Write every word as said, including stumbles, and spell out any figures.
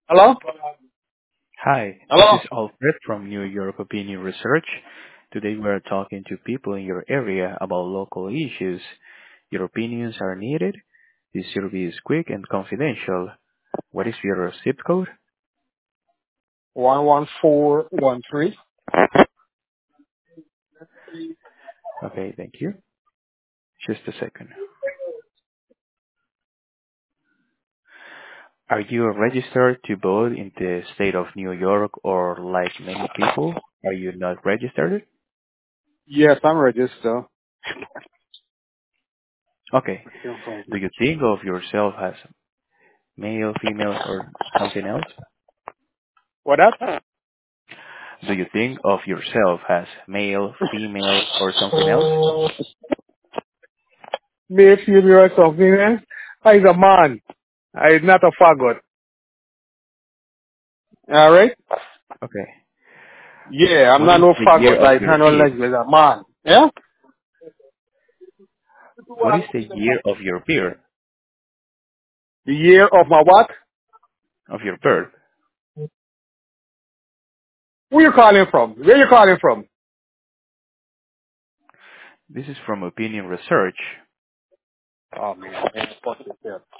Hello? Hi, this Hello? is Alfred from New York Opinion Research. Today we're talking to people in your area about local issues. Your opinions are needed. This survey is quick and confidential. What is your zip code? one one four one three. Okay, thank you. Just a second. Are you registered to vote in the state of New York, or like many people, are you not registered? Yes, I'm registered. Okay. Do you think of yourself as male, female, or something else? What up? Do you think of yourself as male, female, or something else? May female or something else? I'm a man. I'm not a faggot. Alright? Okay. Yeah, I'm What not is no the year faggot of like your handle birth? like with a man. Yeah? What is the year of your birth? The year of my what? Of your birth? Who you calling from? Where you calling from? This is from Opinion Research. Oh man, man, fuck this here.